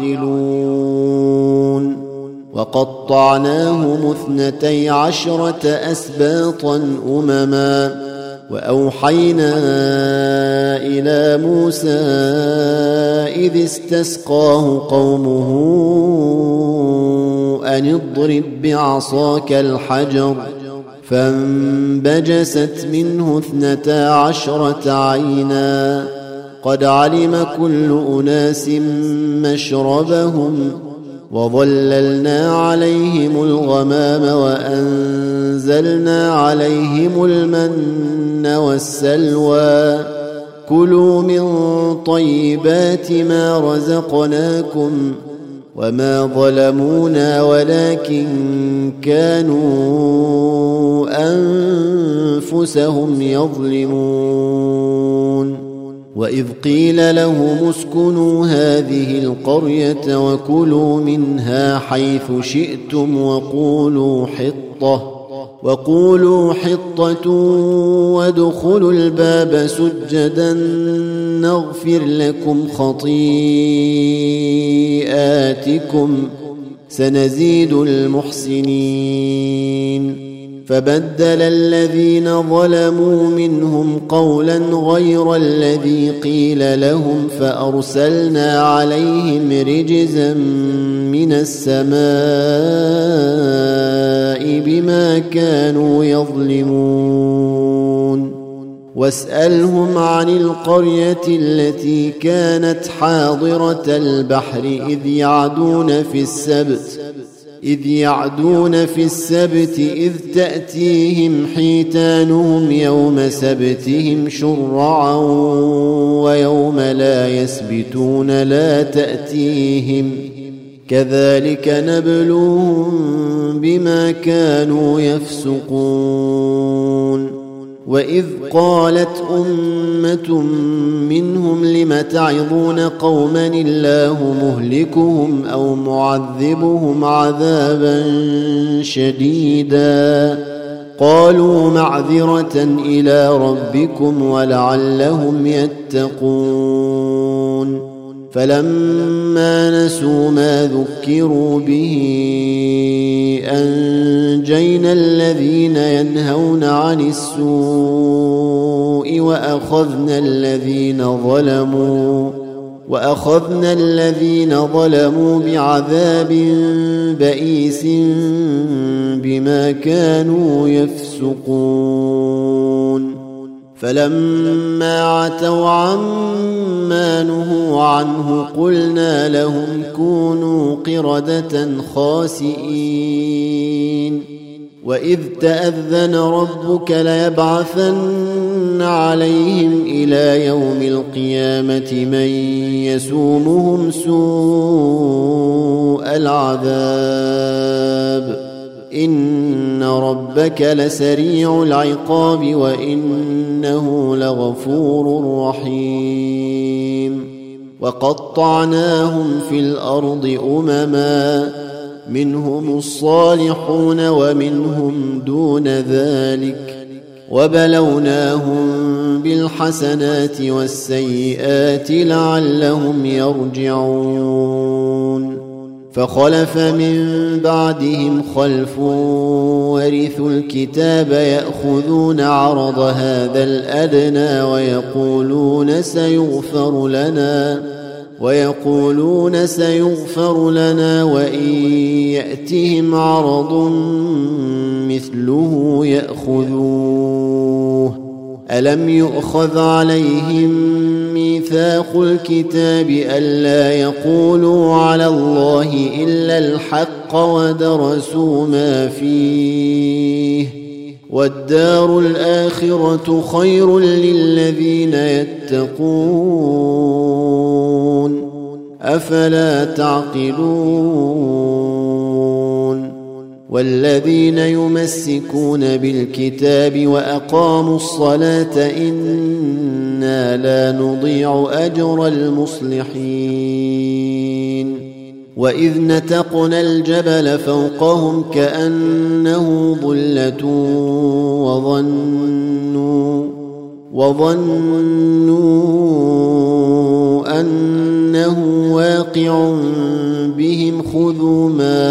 يعدلون وقطعناهم اثنتي عشرة أسباطا أمما وأوحينا إلى موسى إذ استسقاه قومه أن اضرب بعصاك الحجر فانبجست منه اثنتا عشرة عينا قد علم كل أناس مشربهم وظللنا عليهم الغمام وأنزلنا عليهم المن والسلوى كلوا من طيبات ما رزقناكم وما ظلمونا ولكن كانوا أنفسهم يظلمون. وإذ قيل لهم اسكنوا هذه القرية وكلوا منها حيث شئتم وقولوا حطة وقولوا حطة وادخلوا الباب سجدا نغفر لكم خطيئاتكم سنزيد المحسنين. فبدل الذين ظلموا منهم قولا غير الذي قيل لهم فأرسلنا عليهم رجزا من السماء بما كانوا يظلمون. واسألهم عن القرية التي كانت حاضرة البحر إذ يعدون في السبت إذ يعدون في السبت إذ تأتيهم حيتانهم يوم سبتهم شرعا ويوم لا يسبتون لا تأتيهم كذلك نبلوهم بما كانوا يفسقون. وإذ قالت أمة منهم لم تعظون قوما الله مهلكهم أو معذبهم عذابا شديدا قالوا معذرة إلى ربكم ولعلهم يتقون. فلما نسوا ما ذكروا به أنجينا الذين ينهون عن السوء وأخذنا الذين ظلموا وأخذنا الذين ظلموا بعذاب بئيس بما كانوا يفسقون. فلما عتوا عما نهوا عنه قلنا لهم كونوا قردة خاسئين. وإذ تأذن ربك ليبعثن عليهم إلى يوم القيامة من يسومهم سوء العذاب إن ربك لسريع العقاب وإنه لغفور رحيم وقطعناهم في الأرض أمما منهم الصالحون ومنهم دون ذلك وبلوناهم بالحسنات والسيئات لعلهم يرجعون فخلف من بعدهم خلف ورثوا الكتاب يأخذون عرض هذا الأدنى ويقولون سيغفر لنا ويقولون سيغفر لنا وإن يأتهم عرض مثله يأخذوه ألم يؤخذ عليهم ميثاق الكتاب ألا يقولوا على الله إلا الحق ودرسوا ما فيه والدار الآخرة خير للذين يتقون أفلا تعقلون والذين يمسكون بالكتاب وأقاموا الصلاة إنا لا نضيع أجر المصلحين وإذ نتقنا الجبل فوقهم كأنه ظلة وظنوا وظنوا أنه واقع بهم خذوا ما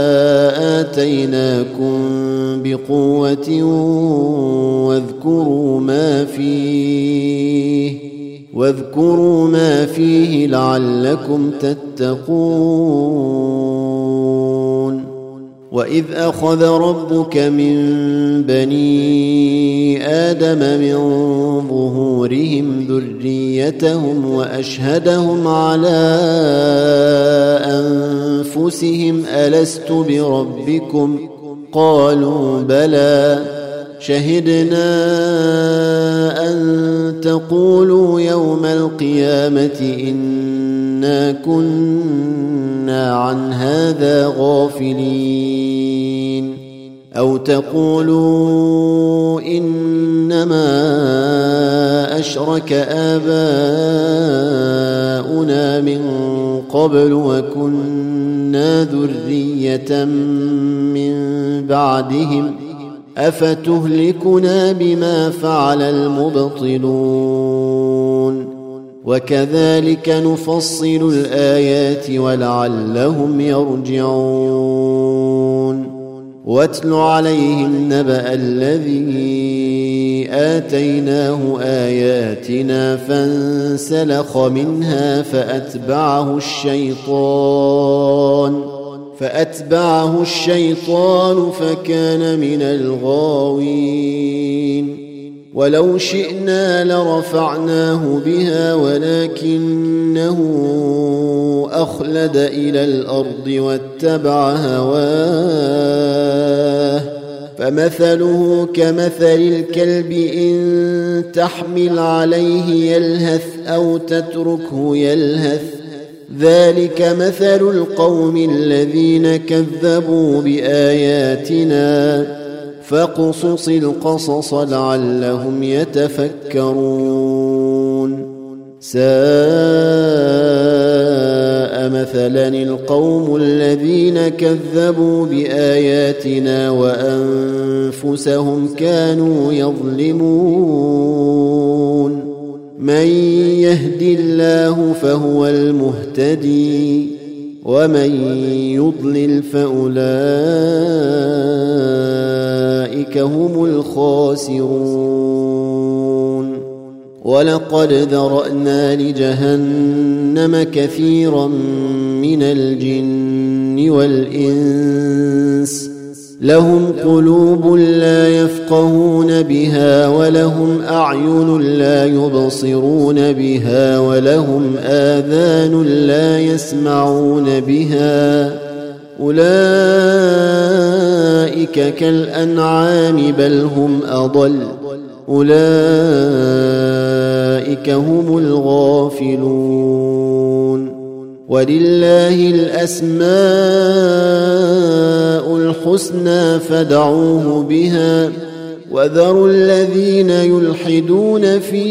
آتيناكم بقوة واذكروا ما فيه واذكروا ما فيه لعلكم تتقون وإذ أخذ ربك من بني آدم من ظهورهم ذريتهم وأشهدهم على أنفسهم ألست بربكم قالوا بلى شهدنا أن تقولوا يوم القيامة إنا كنا عن هذا غافلين أو تقولوا إنما أشرك آباؤنا من قبل وكنا ذرية من بعدهم أفتهلكنا بما فعل المبطلون وكذلك نفصل الآيات ولعلهم يرجعون واتل عليهم نبأ الذي آتيناه آياتنا فانسلخ منها فأتبعه الشيطان فأتبعه الشيطان فكان من الغاوين ولو شئنا لرفعناه بها ولكنه أخلد إلى الأرض واتبع هواه فمثله كمثل الكلب إن تحمل عليه يلهث أو تتركه يلهث ذلك مثل القوم الذين كذبوا بآياتنا فاقصص القصص لعلهم يتفكرون ساء مثلا القوم الذين كذبوا بآياتنا وأنفسهم كانوا يظلمون من يهد الله فهو المهتدي ومن يضلل فأولئك هم الخاسرون ولقد ذرأنا لجهنم كثيرا من الجن والإنس لهم قلوب لا يفقهون بها ولهم أعين لا يبصرون بها ولهم آذان لا يسمعون بها أولئك كالأنعام بل هم أضل أولئك هم الغافلون ولله الأسماء الحسنى فادعوه بها وذروا الذين يلحدون في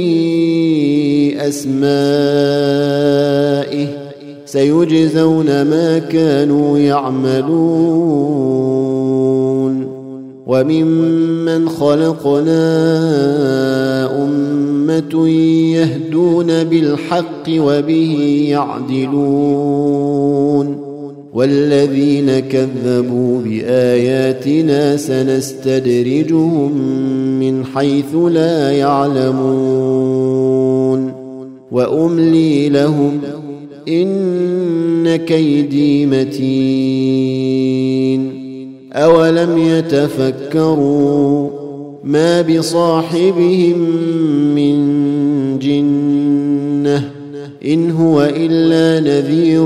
أسمائه سيجزون ما كانوا يعملون وممن خلقنا أمة يهدون بالحق وبه يعدلون والذين كذبوا بآياتنا سنستدرجهم من حيث لا يعلمون وأملي لهم إن كيدي متين أولم يتفكروا ما بصاحبهم من جنة إن هو إلا نذير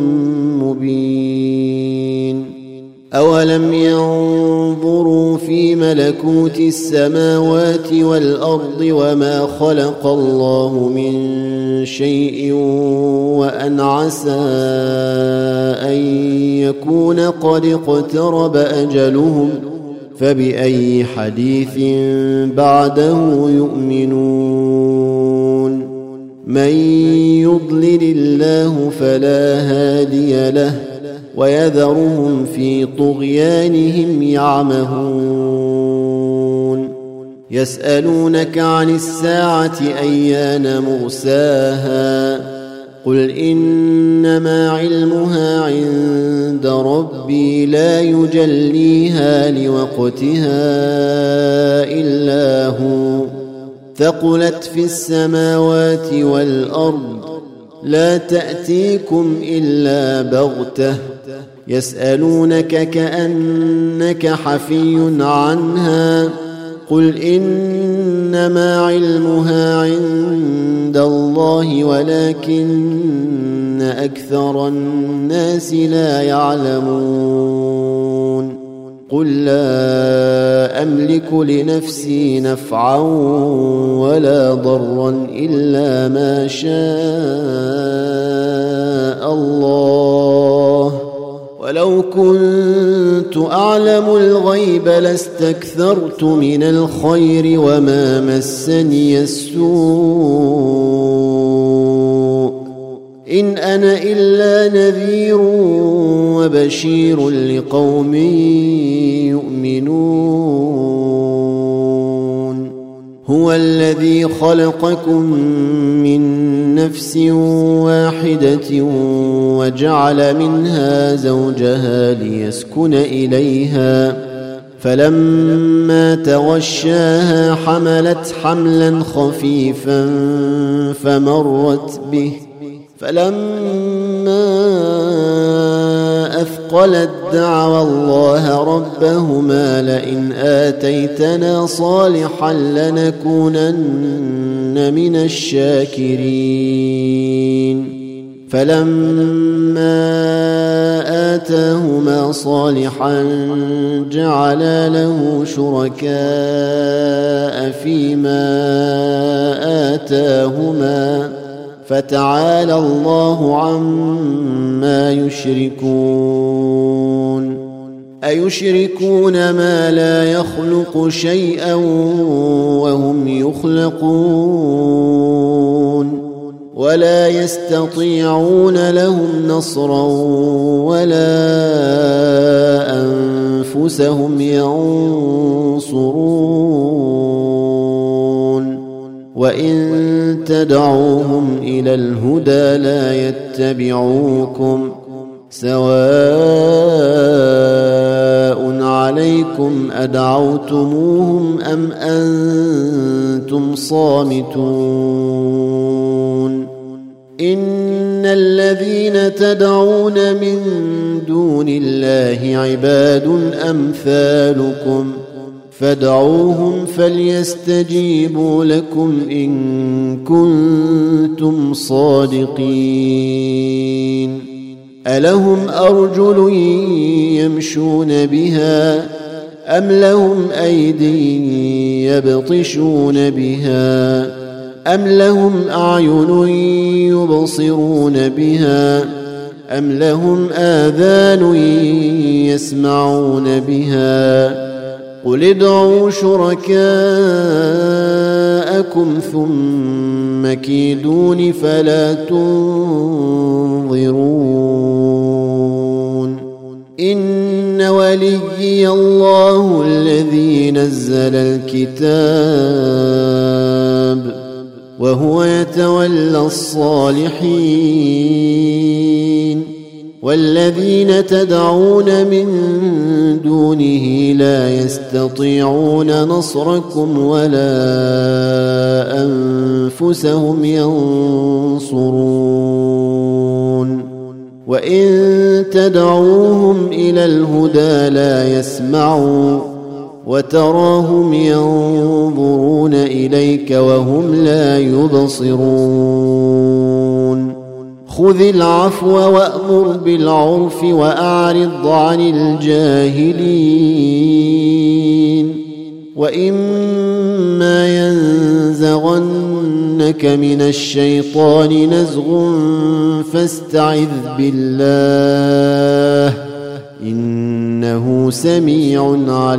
مبين أولم ينظروا في ملكوت السماوات والأرض وما خلق الله من شيء وأن عسى أن يكون قد اقترب أجلهم فبأي حديث بعده يؤمنون من يضلل الله فلا هادي له ويذرهم في طغيانهم يعمهون يسألونك عن الساعة أيان مرساها قل إنما علمها عند ربي لا يجليها لوقتها إلا هو ثقلت في السماوات والأرض لا تأتيكم إلا بغتة يسألونك كأنك حفي عنها قل إنما علمها عند الله ولكن أكثر الناس لا يعلمون قل لا أملك لنفسي نفعا ولا ضرا إلا ما شاء الله ولو كنت أعلم الغيب لاستكثرت من الخير وما مسني السوء إن أنا إلا نذير وبشير لقوم يؤمنون هو الذي خلقكم من نفس واحدة وجعل منها زوجها ليسكن إليها فلما تغشاها حملت حملا خفيفا فمرت به فلما أثقلت دعوا الله ربهما لئن آتيتنا صالحا لنكونن من الشاكرين فلما آتاهما صالحا جعلا له شركاء فيما آتاهما فتعالى الله عما يشركون أيشركون ما لا يخلق شيئا وهم يخلقون ولا يستطيعون لهم نصرا ولا أنفسهم ينصرون وإن تدعوهم إلى الهدى لا يتبعوكم سواء عليكم أدعوتموهم أم أنتم صامتون إن الذين تدعون من دون الله عباد أمثالكم فادعوهم فليستجيبوا لكم إن كنتم صادقين ألهم أرجل يمشون بها أم لهم أيدي يبطشون بها أم لهم أعين يبصرون بها أم لهم آذان يسمعون بها قل ادعوا شركاءكم ثم كيدون فلا تنظرون إن وليي الله الذي نزل الكتاب وهو يتولى الصالحين والذين تدعون من دونه لا يستطيعون نصركم ولا أنفسهم ينصرون وإن تدعوهم إلى الهدى لا يسمعوا وتراهم ينظرون إليك وهم لا يبصرون خذ العفو وأمر بالعرف وأعرض عن الجاهلين وإما ينزغنك من الشيطان نزغ فاستعذ بالله إنه سميع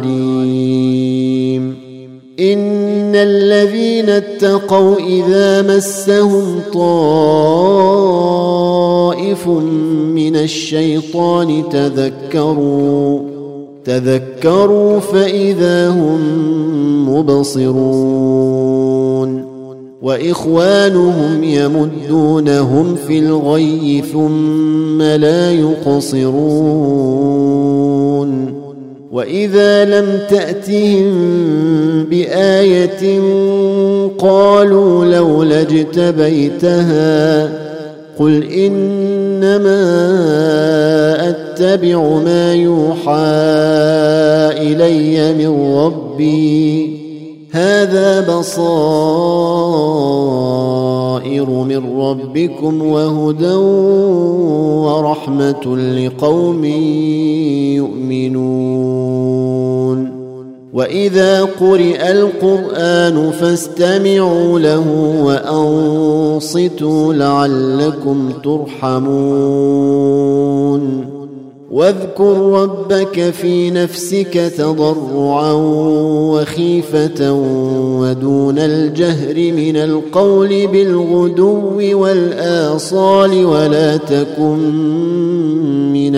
عليم إن الذين اتقوا إذا مسهم طائف من الشيطان تذكروا تذكروا فإذا هم مبصرون وإخوانهم يمدونهم في الغي ثم لا يقصرون وإذا لم تأتهم بآية قالوا لولا اجتبيتها قل إنما أتبع ما يوحى إلي من ربي هذا بصائر من ربكم وهدى ورحمة لقوم يؤمنون وإذا قرئ القرآن فاستمعوا له وأنصتوا لعلكم ترحمون واذكر ربك في نفسك تضرعا وخيفة ودون الجهر من القول بالغدو والآصال ولا تكن من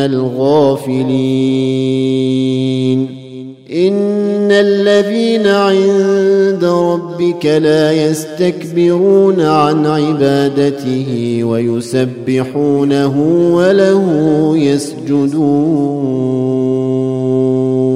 الغافلين إن الذين عند ربك لا يستكبرون عن عبادته ويسبحونه وله يسجدون